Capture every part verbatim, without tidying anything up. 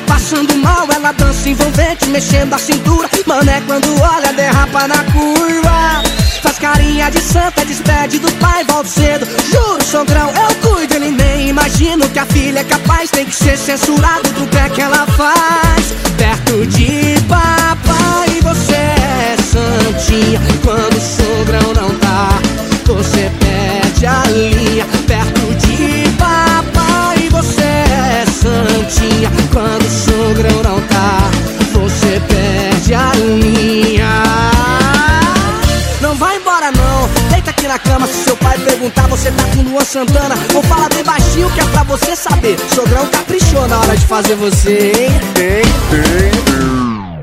passando mal, ela dança envolvente, mexendo a cintura. Mano, é quando olha, derrapa na curva. Faz carinha de santa, despede do pai, volta cedo. Juro, sogrão, eu cuido, ele nem imagino que a filha é capaz. Tem que ser censurado do que é que ela faz. Perto de papai, você é santinha. Quando o sogrão não tá, você perde a linha. Perto de papai, você é santinha. Quando o sogrão não tá, você perde a linha. Não vai embora não, deita aqui na cama. Se seu pai perguntar, você tá com Luan Santana. Ou fala bem baixinho que é pra você saber. Sogrão caprichou na hora de fazer você, hein? Ei, ei, ei.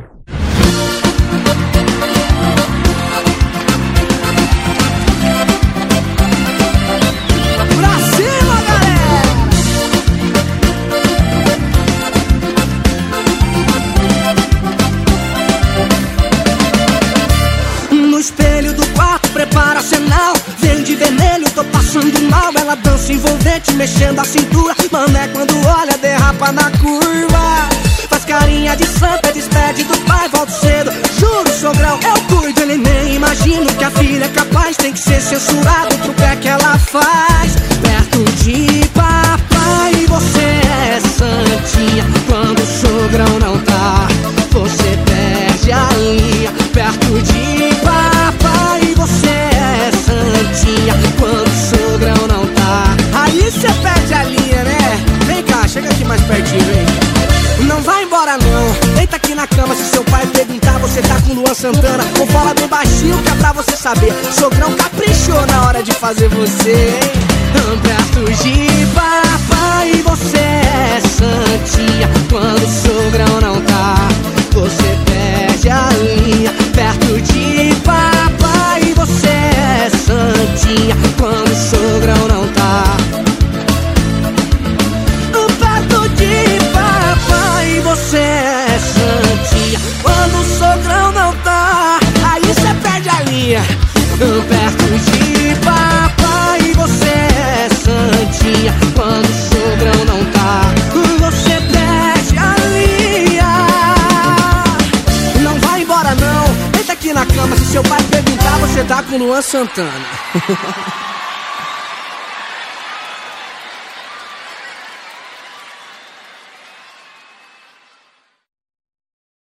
Prepara arsenal, vem de vermelho, tô passando mal. Ela dança envolvente, mexendo a cintura. Mano, é quando olha, derrapa na curva. Faz carinha de santa, despede do pai, volta cedo. Juro, sogrão, eu cuido, ele nem imagino que a filha é capaz. Tem que ser censurado pro que é que ela faz. Perto de papai, você é santinha. Quando o sogrão não tá, você perde a linha. Perto de papai, você é santinha. Quando o sogrão não tá, aí cê perde a linha, né? Vem cá, chega aqui mais pertinho, vem. Não vai embora não, deita aqui na cama. Se seu pai perguntar, você tá com Luan Santana. Ou fala bem baixinho que é pra você saber. Sogrão caprichou na hora de fazer você, hein? Perto de papai, você é santinha. Quando o sogrão não tá, você perde a linha. Perto de papai, você é santinha. Quando o sogrão não tá, perto de papai, você é santinha. Quando o sogrão não tá, aí cê perde a linha. Perto de papai, você é santinha. Quando o sogrão não tá, você perde a linha. Não vai embora não, deita aqui na cama. Se seu pai perguntar, você tá com Luan Santana.